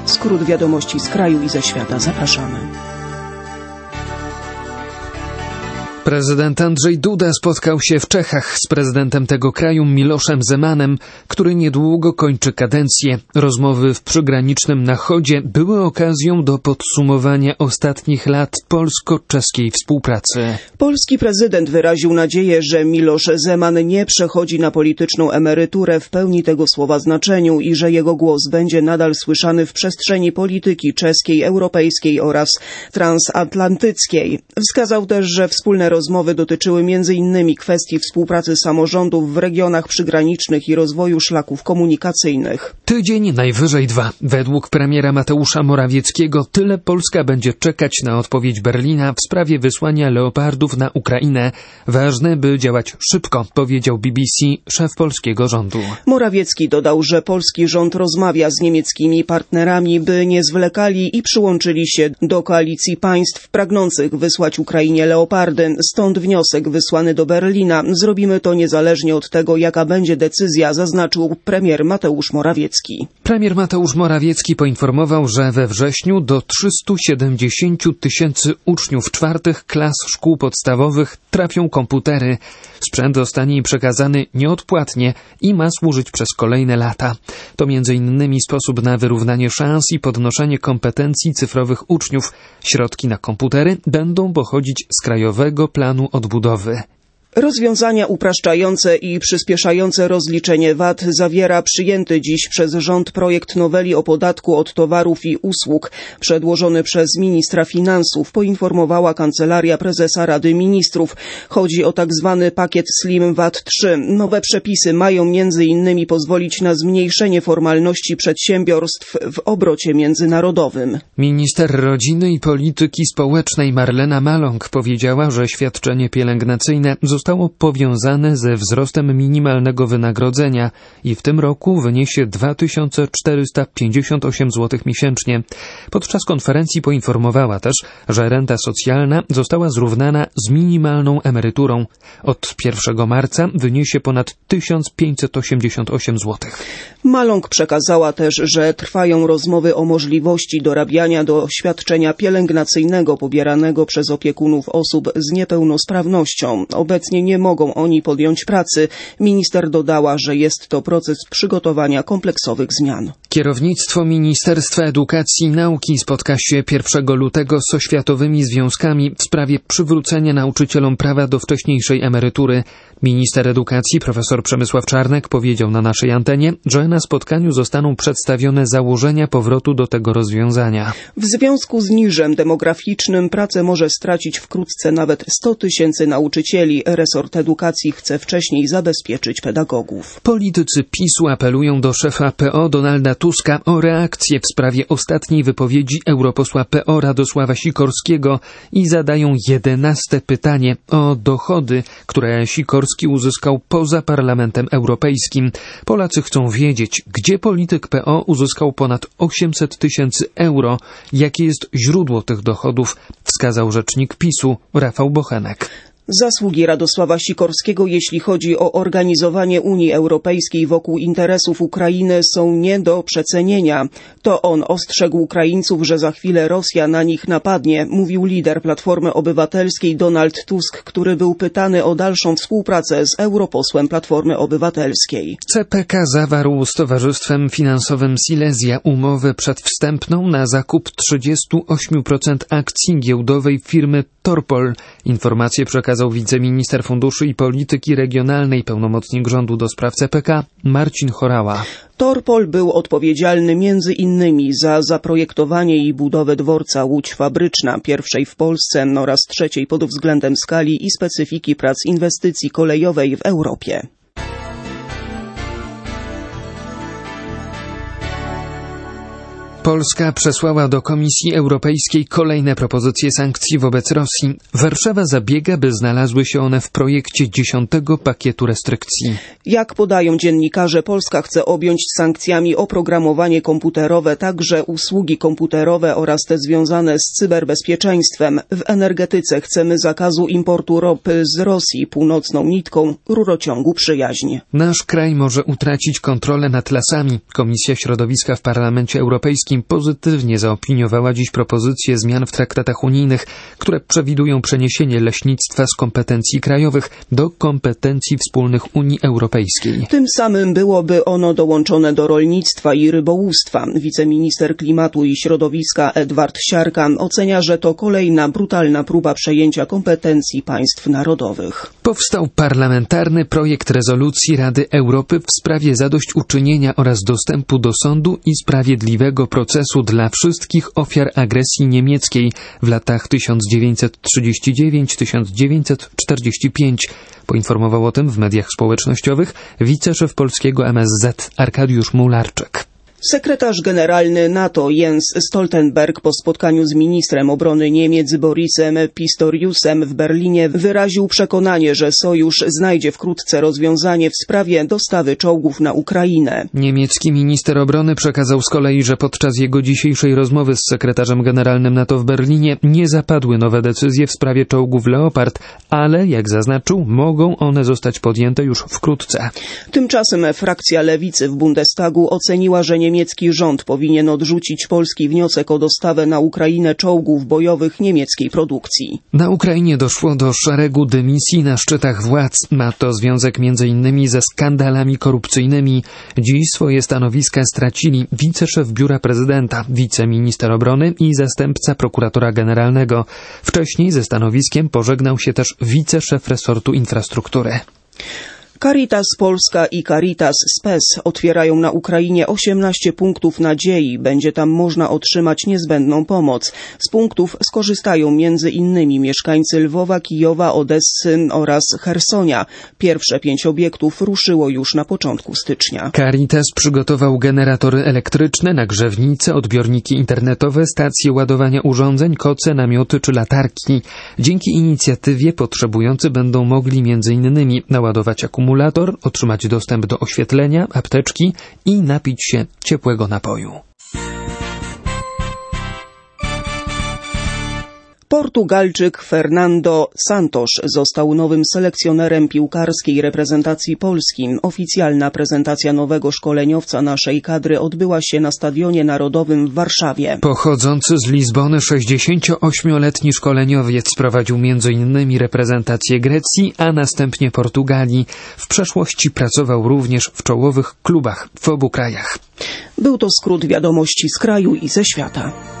Skrót wiadomości z kraju i ze świata. Zapraszamy. Prezydent Andrzej Duda spotkał się w Czechach z prezydentem tego kraju Miloszem Zemanem, który niedługo kończy kadencję. Rozmowy w przygranicznym Nachodzie były okazją do podsumowania ostatnich lat polsko-czeskiej współpracy. Polski prezydent wyraził nadzieję, że Milosz Zeman nie przechodzi na polityczną emeryturę w pełni tego słowa znaczeniu i że jego głos będzie nadal słyszany w przestrzeni polityki czeskiej, europejskiej oraz transatlantyckiej. Wskazał też, że wspólne rozmowy dotyczyły m.in. kwestii współpracy samorządów w regionach przygranicznych i rozwoju szlaków komunikacyjnych. Tydzień, najwyżej 2. Według premiera Mateusza Morawieckiego tyle Polska będzie czekać na odpowiedź Berlina w sprawie wysłania Leopardów na Ukrainę. Ważne, by działać szybko, powiedział BBC szef polskiego rządu. Morawiecki dodał, że polski rząd rozmawia z niemieckimi partnerami, by nie zwlekali i przyłączyli się do koalicji państw pragnących wysłać Ukrainie Leopardy. Stąd wniosek wysłany do Berlina. Zrobimy to niezależnie od tego, jaka będzie decyzja, zaznaczył premier Mateusz Morawiecki. Premier Mateusz Morawiecki poinformował, że we wrześniu do 370 000 uczniów 4. klas szkół podstawowych trafią komputery. Sprzęt zostanie im przekazany nieodpłatnie i ma służyć przez kolejne lata. To m.in. sposób na wyrównanie szans i podnoszenie kompetencji cyfrowych uczniów. Środki na komputery będą pochodzić z Krajowego Planu Odbudowy. Rozwiązania upraszczające i przyspieszające rozliczenie VAT zawiera przyjęty dziś przez rząd projekt noweli o podatku od towarów i usług, przedłożony przez ministra finansów, poinformowała Kancelaria Prezesa Rady Ministrów. Chodzi o tak zwany pakiet Slim VAT 3. Nowe przepisy mają m.in. pozwolić na zmniejszenie formalności przedsiębiorstw w obrocie międzynarodowym. Minister Rodziny i Polityki Społecznej Marlena Maląg powiedziała, że świadczenie pielęgnacyjne zostało powiązane ze wzrostem minimalnego wynagrodzenia i w tym roku wyniesie 2458 zł miesięcznie. Podczas konferencji poinformowała też, że renta socjalna została zrównana z minimalną emeryturą. Od 1 marca wyniesie ponad 1588 zł. Maląg przekazała też, że trwają rozmowy o możliwości dorabiania do świadczenia pielęgnacyjnego pobieranego przez opiekunów osób z niepełnosprawnością. Obecnie nie mogą oni podjąć pracy. Minister dodała, że jest to proces przygotowania kompleksowych zmian. Kierownictwo Ministerstwa Edukacji i Nauki spotka się 1 lutego z oświatowymi związkami w sprawie przywrócenia nauczycielom prawa do wcześniejszej emerytury. Minister edukacji profesor Przemysław Czarnek powiedział na naszej antenie, że na spotkaniu zostaną przedstawione założenia powrotu do tego rozwiązania. W związku z niżem demograficznym pracę może stracić wkrótce nawet 100 000 nauczycieli. Resort edukacji chce wcześniej zabezpieczyć pedagogów. Politycy PiS-u apelują do szefa PO Donalda Tuska o reakcję w sprawie ostatniej wypowiedzi europosła PO Radosława Sikorskiego i zadają 11. pytanie o dochody, które Sikorski uzyskał poza Parlamentem Europejskim. Polacy chcą wiedzieć, gdzie polityk PO uzyskał ponad 800 000 euro. Jakie jest źródło tych dochodów, wskazał rzecznik PiS-u Rafał Bochenek. Zasługi Radosława Sikorskiego, jeśli chodzi o organizowanie Unii Europejskiej wokół interesów Ukrainy, są nie do przecenienia. To on ostrzegł Ukraińców, że za chwilę Rosja na nich napadnie, mówił lider Platformy Obywatelskiej Donald Tusk, który był pytany o dalszą współpracę z europosłem Platformy Obywatelskiej. CPK zawarł z Towarzystwem Finansowym Silesia umowę przedwstępną na zakup 38% akcji giełdowej firmy Torpol. Informację przekazał wiceminister Funduszy i Polityki Regionalnej, pełnomocnik rządu do spraw CPK Marcin Chorała. Torpol był odpowiedzialny między innymi za zaprojektowanie i budowę dworca Łódź Fabryczna, pierwszej w Polsce oraz trzeciej pod względem skali i specyfiki prac inwestycji kolejowej w Europie. Polska przesłała do Komisji Europejskiej kolejne propozycje sankcji wobec Rosji. Warszawa zabiega, by znalazły się one w projekcie 10. pakietu restrykcji. Jak podają dziennikarze, Polska chce objąć sankcjami oprogramowanie komputerowe, także usługi komputerowe oraz te związane z cyberbezpieczeństwem. W energetyce chcemy zakazu importu ropy z Rosji północną nitką rurociągu Przyjaźń. Nasz kraj może utracić kontrolę nad lasami. Komisja Środowiska w Parlamencie Europejskim Sejm pozytywnie zaopiniowała dziś propozycje zmian w traktatach unijnych, które przewidują przeniesienie leśnictwa z kompetencji krajowych do kompetencji wspólnych Unii Europejskiej. Tym samym byłoby ono dołączone do rolnictwa i rybołówstwa. Wiceminister Klimatu i Środowiska Edward Siarka ocenia, że to kolejna brutalna próba przejęcia kompetencji państw narodowych. Powstał parlamentarny projekt rezolucji Rady Europy w sprawie zadośćuczynienia oraz dostępu do sądu i sprawiedliwego procesu dla wszystkich ofiar agresji niemieckiej w latach 1939-1945. Poinformował o tym w mediach społecznościowych wiceszef polskiego MSZ Arkadiusz Mularczyk. Sekretarz generalny NATO Jens Stoltenberg po spotkaniu z ministrem obrony Niemiec Borisem Pistoriusem w Berlinie wyraził przekonanie, że sojusz znajdzie wkrótce rozwiązanie w sprawie dostawy czołgów na Ukrainę. Niemiecki minister obrony przekazał z kolei, że podczas jego dzisiejszej rozmowy z sekretarzem generalnym NATO w Berlinie nie zapadły nowe decyzje w sprawie czołgów Leopard, ale, jak zaznaczył, mogą one zostać podjęte już wkrótce. Tymczasem frakcja lewicy w Bundestagu oceniła, że niemiecki rząd powinien odrzucić polski wniosek o dostawę na Ukrainę czołgów bojowych niemieckiej produkcji. Na Ukrainie doszło do szeregu dymisji na szczytach władz. Ma to związek m.in. ze skandalami korupcyjnymi. Dziś swoje stanowiska stracili wiceszef biura prezydenta, wiceminister obrony i zastępca prokuratora generalnego. Wcześniej ze stanowiskiem pożegnał się też wiceszef resortu infrastruktury. Caritas Polska i Caritas Spes otwierają na Ukrainie 18 punktów nadziei. Będzie tam można otrzymać niezbędną pomoc. Z punktów skorzystają m.in. mieszkańcy Lwowa, Kijowa, Odessy oraz Chersonia. Pierwsze 5 obiektów ruszyło już na początku stycznia. Caritas przygotował generatory elektryczne, nagrzewnice, odbiorniki internetowe, stacje ładowania urządzeń, koce, namioty czy latarki. Dzięki inicjatywie potrzebujący będą mogli m.in. naładować akumulator, otrzymać dostęp do oświetlenia, apteczki i napić się ciepłego napoju. Portugalczyk Fernando Santos został nowym selekcjonerem piłkarskiej reprezentacji Polski. Oficjalna prezentacja nowego szkoleniowca naszej kadry odbyła się na Stadionie Narodowym w Warszawie. Pochodzący z Lizbony 68-letni szkoleniowiec prowadził m.in. reprezentację Grecji, a następnie Portugalii. W przeszłości pracował również w czołowych klubach w obu krajach. Był to skrót wiadomości z kraju i ze świata.